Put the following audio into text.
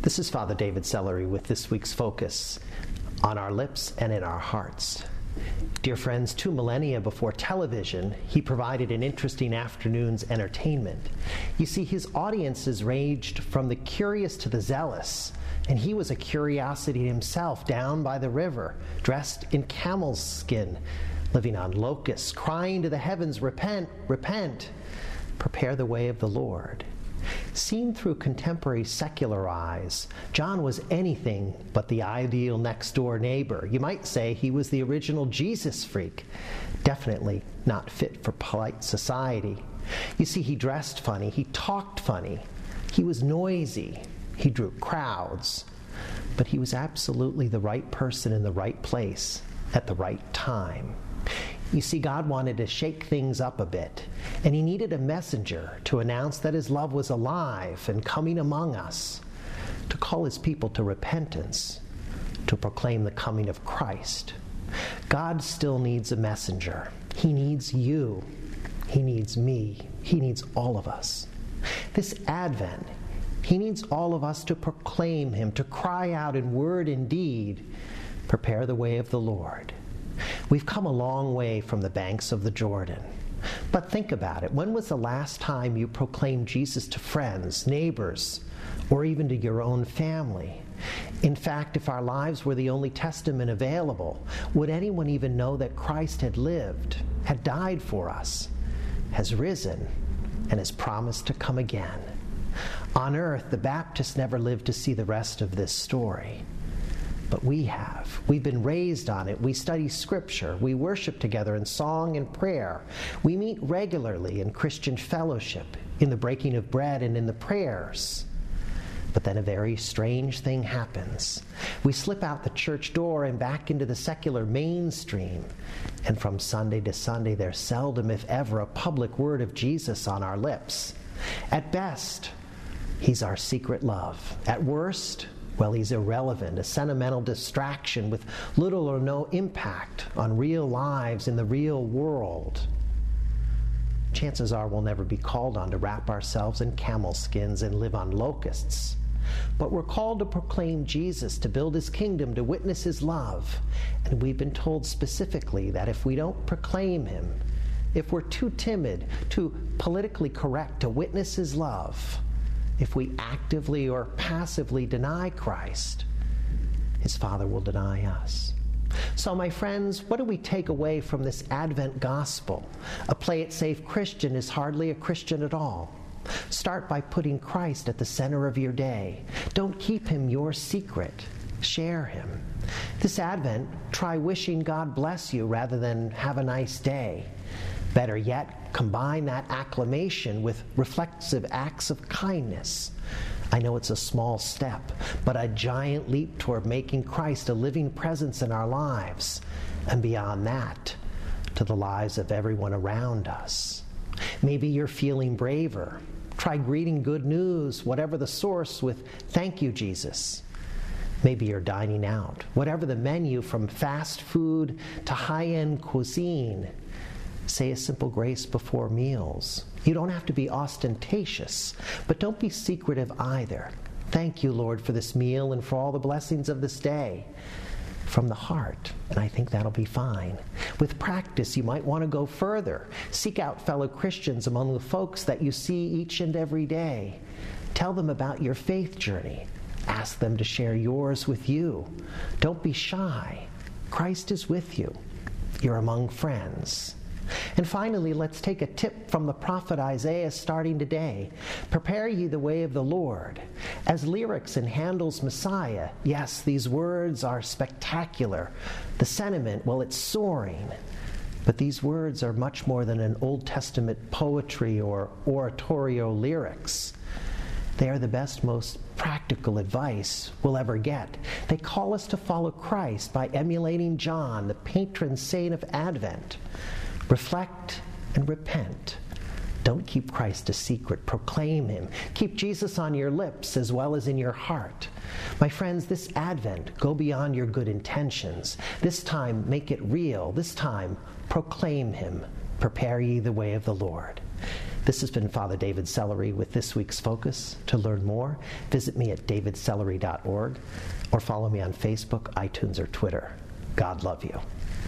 This is Father David Sellery with this week's focus on our lips and in our hearts. Dear friends, 2 millennia before television, he provided an interesting afternoon's entertainment. You see, his audiences ranged from the curious to the zealous, and he was a curiosity himself down by the river, dressed in camel's skin, living on locusts, crying to the heavens, "Repent, repent, prepare the way of the Lord." Seen through contemporary secular eyes, John was anything but the ideal next-door neighbor. You might say he was the original Jesus freak, definitely not fit for polite society. You see, he dressed funny, he talked funny, he was noisy, he drew crowds, but he was absolutely the right person in the right place at the right time. You see, God wanted to shake things up a bit, and he needed a messenger to announce that his love was alive and coming among us, to call his people to repentance, to proclaim the coming of Christ. God still needs a messenger. He needs you. He needs me. He needs all of us. This Advent, he needs all of us to proclaim him, to cry out in word and deed, "Prepare the way of the Lord." We've come a long way from the banks of the Jordan. But think about it. When was the last time you proclaimed Jesus to friends, neighbors, or even to your own family? In fact, if our lives were the only testament available, would anyone even know that Christ had lived, had died for us, has risen, and has promised to come again? On earth, the Baptists never lived to see the rest of this story. But we have. We've been raised on it. We study Scripture. We worship together in song and prayer. We meet regularly in Christian fellowship, in the breaking of bread and in the prayers. But then a very strange thing happens. We slip out the church door and back into the secular mainstream. And from Sunday to Sunday, there's seldom, if ever, a public word of Jesus on our lips. At best, he's our secret love. At worst, well, he's irrelevant, a sentimental distraction with little or no impact on real lives in the real world. Chances are we'll never be called on to wrap ourselves in camel skins and live on locusts. But we're called to proclaim Jesus, to build his kingdom, to witness his love. And we've been told specifically that if we don't proclaim him, if we're too timid, too politically correct to witness his love, if we actively or passively deny Christ, his Father will deny us. So, my friends, what do we take away from this Advent gospel? A play-it-safe Christian is hardly a Christian at all. Start by putting Christ at the center of your day. Don't keep him your secret. Share him. This Advent, try wishing God bless you rather than have a nice day. Better yet, combine that acclamation with reflexive acts of kindness. I know it's a small step, but a giant leap toward making Christ a living presence in our lives, and beyond that, to the lives of everyone around us. Maybe you're feeling braver. Try greeting good news, whatever the source, with "Thank you, Jesus." Maybe you're dining out. Whatever the menu, from fast food to high-end cuisine, say a simple grace before meals. You don't have to be ostentatious, but don't be secretive either. Thank you, Lord, for this meal and for all the blessings of this day. From the heart, and I think that'll be fine. With practice, you might want to go further. Seek out fellow Christians among the folks that you see each and every day. Tell them about your faith journey. Ask them to share yours with you. Don't be shy. Christ is with you. You're among friends. And finally, let's take a tip from the prophet Isaiah starting today. Prepare ye the way of the Lord. As lyrics in Handel's Messiah, yes, these words are spectacular. The sentiment, well, it's soaring. But these words are much more than an Old Testament poetry or oratorio lyrics. They are the best, most practical advice we'll ever get. They call us to follow Christ by emulating John, the patron saint of Advent. Reflect and repent. Don't keep Christ a secret. Proclaim him. Keep Jesus on your lips as well as in your heart. My friends, this Advent, go beyond your good intentions. This time, make it real. This time, proclaim him. Prepare ye the way of the Lord. This has been Father David Sellery with this week's Focus. To learn more, visit me at davidsellery.org or follow me on Facebook, iTunes, or Twitter. God love you.